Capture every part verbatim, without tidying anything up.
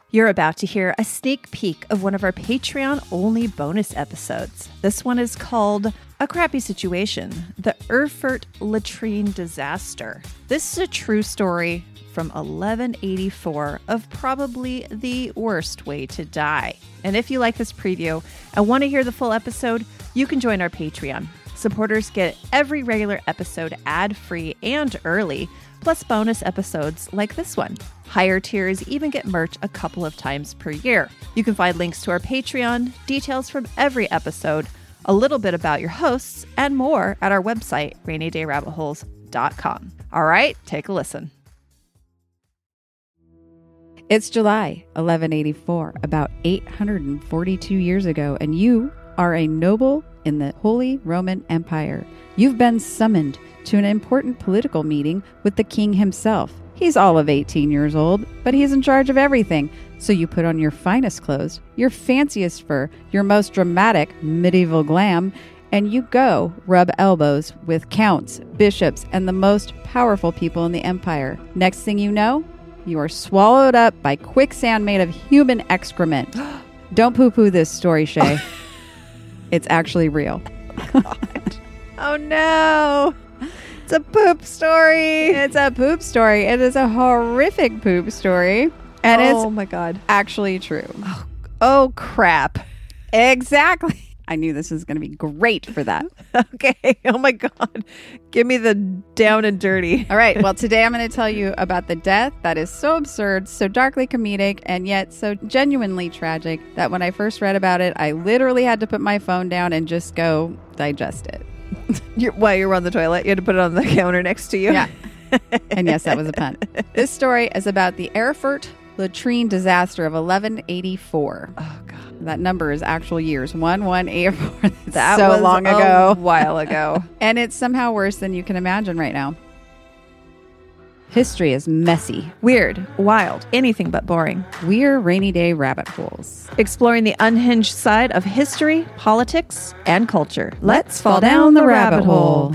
You're about to hear a sneak peek of one of our Patreon-only bonus episodes. This one is called A Crappy Situation, the Erfurt Latrine Disaster. This is a true story from eleven eighty-four of probably the worst way to die. And if you like this preview and want to hear the full episode, you can join our Patreon. Supporters get every regular episode ad-free and early, plus bonus episodes like this one. Higher tiers even get merch a couple of times per year. You can find links to our Patreon, details from every episode, a little bit about your hosts, and more at our website, rainy day rabbit holes dot com. All right, take a listen. It's July eleven eighty-four, about eight hundred forty-two years ago, and you are a noble in the Holy Roman Empire. You've been summoned to an important political meeting with the king himself. He's all of eighteen years old, but he's in charge of everything. So you put on your finest clothes, your fanciest fur, your most dramatic medieval glam, and you go rub elbows with counts, bishops, and the most powerful people in the empire. Next thing you know, you are swallowed up by quicksand made of human excrement. Don't poo-poo this story, Shay. It's actually real. God. Oh no! It's a poop story. It's a poop story. It is a horrific poop story. And oh it's my God. actually true. Oh, oh crap. Exactly. I knew this was going to be great for that. Okay. Oh my God. Give me the down and dirty. All right. Well, today I'm going to tell you about the death that is so absurd, so darkly comedic, and yet so genuinely tragic that when I first read about it, I literally had to put my phone down and just go digest it. You're, while you were on the toilet, you had to put it on the counter next to you. Yeah. And yes, that was a pun. This story is about the Erfurt Latrine Disaster of eleven eighty-four. Oh, God. That number is actual years. one one eight four. That so was long ago. a while ago. And it's somehow worse than you can imagine right now. History is messy. Weird, wild, anything but boring. We're rainy day rabbit holes. Exploring the unhinged side of history, politics, and culture. Let's fall down the rabbit hole.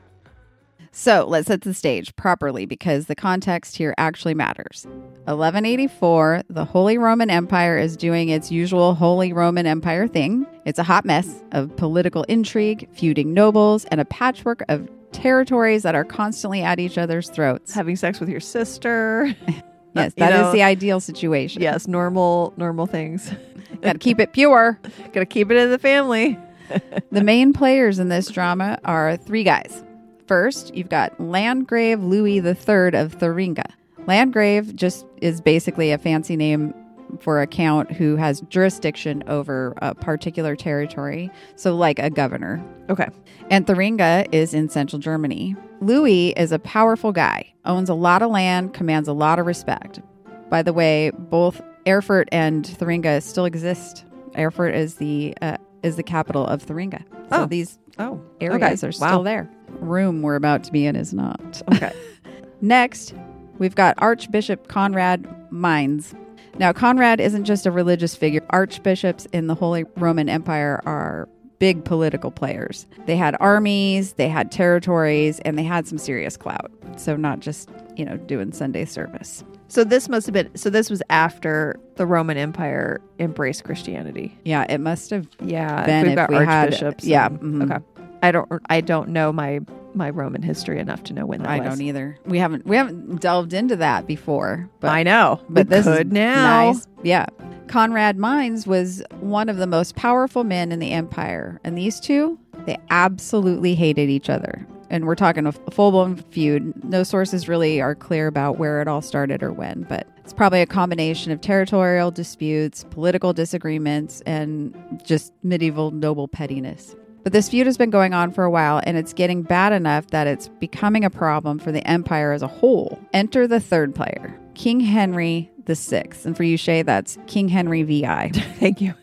So let's set the stage properly because the context here actually matters. eleven eighty-four, the Holy Roman Empire is doing its usual Holy Roman Empire thing. It's a hot mess of political intrigue, feuding nobles, and a patchwork of territories that are constantly at each other's throats. Having sex with your sister. Yes, You that know, is the ideal situation. Yes, normal, normal things. Got to keep it pure. Gotta keep it in the family. The main players in this drama are three guys. First, you've got Landgrave Louis the Third of Thuringia. Landgrave just is basically a fancy name for a count who has jurisdiction over a particular territory, so like a governor. Okay. And Thuringia is in central Germany. Louis is a powerful guy, owns a lot of land, commands a lot of respect. By the way, both Erfurt and Thuringia still exist. Erfurt is the uh, is the capital of Thuringia. So Oh. these Oh, areas okay. are still Wow. there. Room we're about to be in is not. Okay. Next, we've got Archbishop Conrad Mainz. Now, Conrad isn't just a religious figure. Archbishops in the Holy Roman Empire are big political players. They had armies, they had territories, and they had some serious clout. So not just, you know, doing Sunday service. So this must have been, so this was after the Roman Empire embraced Christianity. Yeah, it must have Yeah. been we've if got we had- archbishops. yeah, and- mhm. Okay. I don't, I don't know my, my Roman history enough to know when that I was. don't either. We haven't we haven't delved into that before. But I know. But we this could is now. nice. Yeah. Conrad Mainz was one of the most powerful men in the empire. And these two, they absolutely hated each other. And we're talking a full-blown feud. No sources really are clear about where it all started or when, but it's probably a combination of territorial disputes, political disagreements, and just medieval noble pettiness. But this feud has been going on for a while, and it's getting bad enough that it's becoming a problem for the empire as a whole. Enter the third player, King Henry the Sixth. And for you, Shay, that's King Henry the Sixth. Thank you.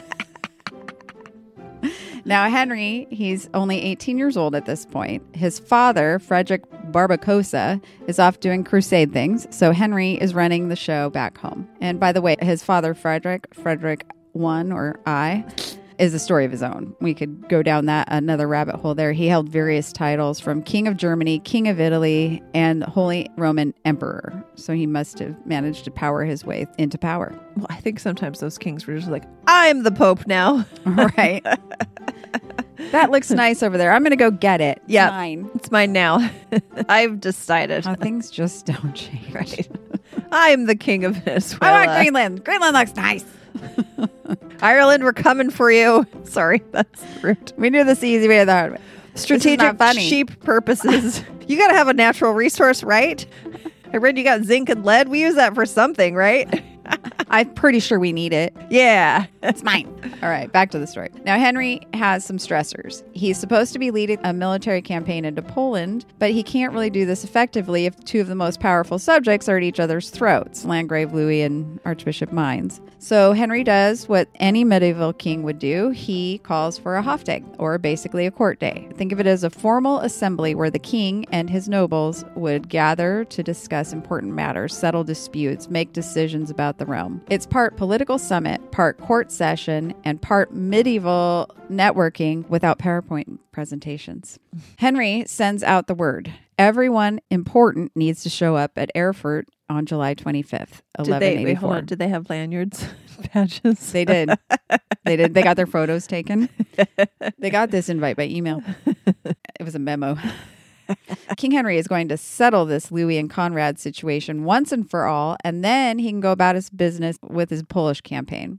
Now, Henry, he's only eighteen years old at this point. His father, Frederick Barbarossa, is off doing crusade things, so Henry is running the show back home. And by the way, his father, Frederick, Frederick the First or I, is a story of his own. We could go down that another rabbit hole there. He held various titles from King of Germany, King of Italy, and Holy Roman Emperor. So he must have managed to power his way into power. Well, I think sometimes those kings were just like, I'm the Pope now. Right. That looks nice over there. I'm going to go get it. Yeah. It's mine. It's mine now. I've decided. How things just don't change. Right. I'm the king of Venezuela. I want Greenland. Greenland looks nice. Ireland, we're coming for you. Sorry, that's rude. We knew this the easy way or the hard way. Strategic, cheap purposes. You got to have a natural resource, right? I read you got zinc and lead. We use that for something, right? I'm pretty sure we need it. Yeah. It's mine. All right, back to the story. Now, Henry has some stressors. He's supposed to be leading a military campaign into Poland, but he can't really do this effectively if two of the most powerful subjects are at each other's throats, Landgrave Louis and Archbishop Mainz. So Henry does what any medieval king would do. He calls for a Hoftag, or basically a court day. Think of it as a formal assembly where the king and his nobles would gather to discuss important matters, settle disputes, make decisions about the realm. It's part political summit, part court session, and part medieval networking without PowerPoint presentations. Henry sends out the word. Everyone important needs to show up at Erfurt on July twenty-fifth, eleven eighty-four. Did they, wait, hold on. Did they have lanyards, badges? They did. They did. They got their photos taken. They got this invite by email. It was a memo. King Henry is going to settle this Louis and Conrad situation once and for all, and then he can go about his business with his Polish campaign.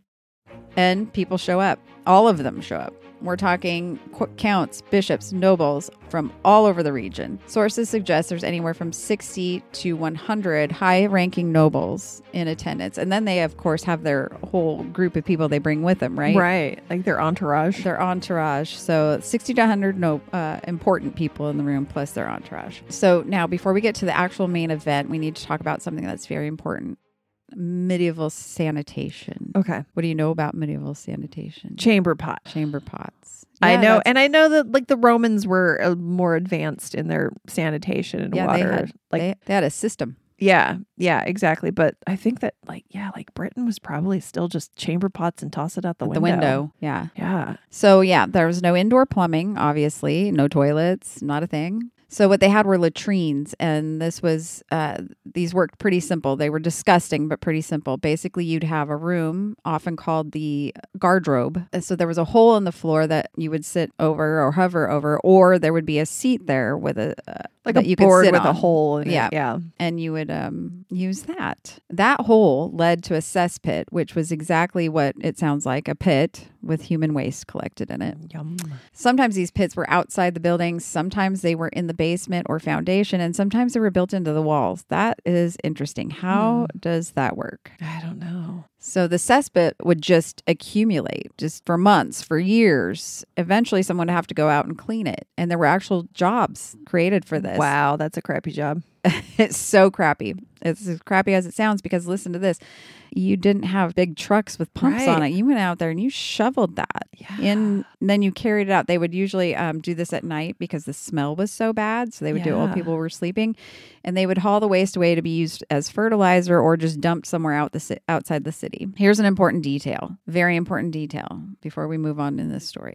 And people show up. All of them show up. We're talking counts, bishops, nobles from all over the region. Sources suggest there's anywhere from sixty to one hundred high-ranking nobles in attendance. And then they, of course, have their whole group of people they bring with them, right? Right. Like their entourage. Their entourage. So sixty to one hundred no, uh, important people in the room plus their entourage. So now, before we get to the actual main event, we need to talk about something that's very important. Medieval sanitation. Okay. What do you know about medieval sanitation? Chamber pot. Chamber pots. I Yeah, know. that's- And I know that like the Romans were uh, more advanced in their sanitation and Yeah, water. they had, like, they, they had a system. yeah, yeah, exactly. But I think that like, yeah, like Britain was probably still just chamber pots and toss it out the At window. the window. Yeah. Yeah. So, yeah, there was no indoor plumbing, obviously. No toilets. Not a thing. So what they had were latrines, and this was, uh, these worked pretty simple. They were disgusting, but pretty simple. Basically, you'd have a room, often called the garderobe. And so there was a hole in the floor that you would sit over or hover over, or there would be a seat there with a... Uh, Like that a you could board sit with on. a hole in Yeah. it. Yeah. And you would um, use that. That hole led to a cesspit, which was exactly what it sounds like, a pit with human waste collected in it. Yum. Sometimes these pits were outside the buildings. Sometimes they were in the basement or foundation, and sometimes they were built into the walls. That is interesting. How Hmm. does that work? I don't know. So the cesspit would just accumulate just for months, for years. Eventually, someone would have to go out and clean it. And there were actual jobs created for this. Wow, that's a crappy job. It's so crappy. It's as crappy as it sounds because listen to this. You didn't have big trucks with pumps on it. Right. You went out there and you shoveled that. Yeah. In, and then you carried it out. They would usually um, do this at night because the smell was so bad. So they would do it while Yeah. people were sleeping. And they would haul the waste away to be used as fertilizer or just dumped somewhere out the ci- outside the city. Here's an important detail. Very important detail before we move on in this story.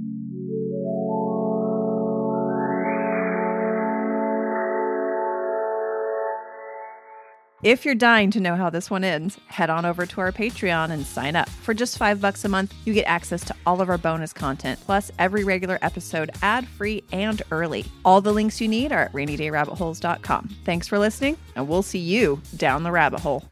If you're dying to know how this one ends, head on over to our Patreon and sign up. For just five bucks a month, you get access to all of our bonus content, plus every regular episode ad-free and early. All the links you need are at rainy day rabbit holes dot com. Thanks for listening, and we'll see you down the rabbit hole.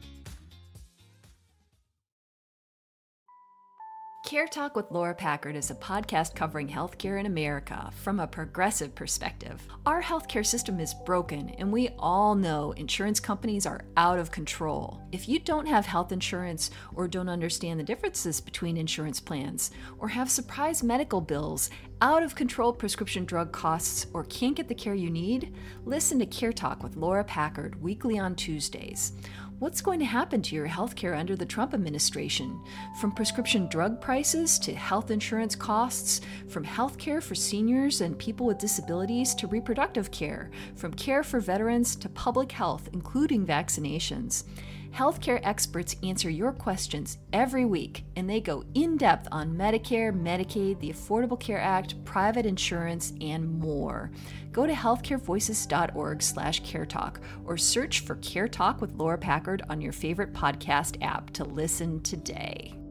Care Talk with Laura Packard is a podcast covering healthcare in America from a progressive perspective. Our healthcare system is broken, and we all know insurance companies are out of control. If you don't have health insurance or don't understand the differences between insurance plans, or have surprise medical bills, out of control prescription drug costs, or can't get the care you need, listen to Care Talk with Laura Packard weekly on Tuesdays. What's going to happen to your healthcare under the Trump administration? From prescription drug prices to health insurance costs, from healthcare for seniors and people with disabilities to reproductive care, from care for veterans to public health, including vaccinations. Healthcare experts answer your questions every week, and they go in-depth on Medicare, Medicaid, the Affordable Care Act, private insurance, and more. Go to healthcarevoices.org slash caretalk or search for Care Talk with Laura Packard on your favorite podcast app to listen today.